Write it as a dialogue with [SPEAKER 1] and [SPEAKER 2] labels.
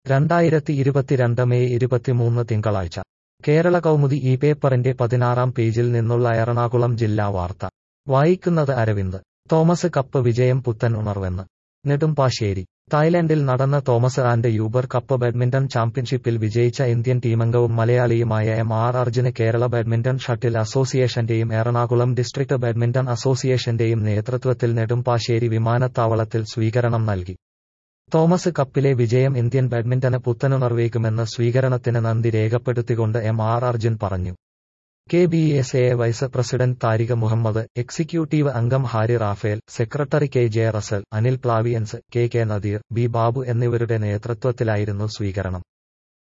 [SPEAKER 1] 2022 May 23 തിങ്കളാഴ്ച കേരള കൗമുദി ഈ പേപ്പറിന്റെ 16-ാം പേജിൽ നിന്നുള്ള എറണാകുളം ജില്ലാ വാർത്ത വായിക്കുന്നത് അരവിന്ദ്. തോമസ് കപ്പ് വിജയം പുത്തൻ ഉണർവെന്ന് നെടുമ്പാശ്ശേരി. തായ്ലൻഡിൽ നടന്ന Thomas and Uber cup badminton ചാമ്പ്യൻഷിപ്പിൽ വിജയിച്ച ഇന്ത്യൻ ടീമംഗവും മലയാളിയുമായ എം.ആർ. അർജുന് കേരള ബാഡ്മിന്റൺ ഷട്ടിൽ അസോസിയേഷന്റെയും എറണാകുളം ഡിസ്ട്രിക്ട് ബാഡ്മിന്റൺ അസോസിയേഷന്റെയും നേതൃത്വത്തിൽ നെടുമ്പാശ്ശേരി വിമാനത്താവളത്തിൽ സ്വീകരണം നൽകി. തോമസ് കപ്പിലെ വിജയം ഇന്ത്യൻ ബാഡ്മിന്റന് പുത്തനുണർവേകുമെന്ന് സ്വീകരണത്തിന് നന്ദി രേഖപ്പെടുത്തിക്കൊണ്ട് എം.ആർ. അർജുൻ പറഞ്ഞു. KBSA vice president Tariq Muhammad, executive അംഗം Harry Raphael, secretary KJ Russel, Anil പ്ലാവിയൻസ്, KK നദീർ, B ബാബു എന്നിവരുടെ നേതൃത്വത്തിലായിരുന്നു സ്വീകരണം.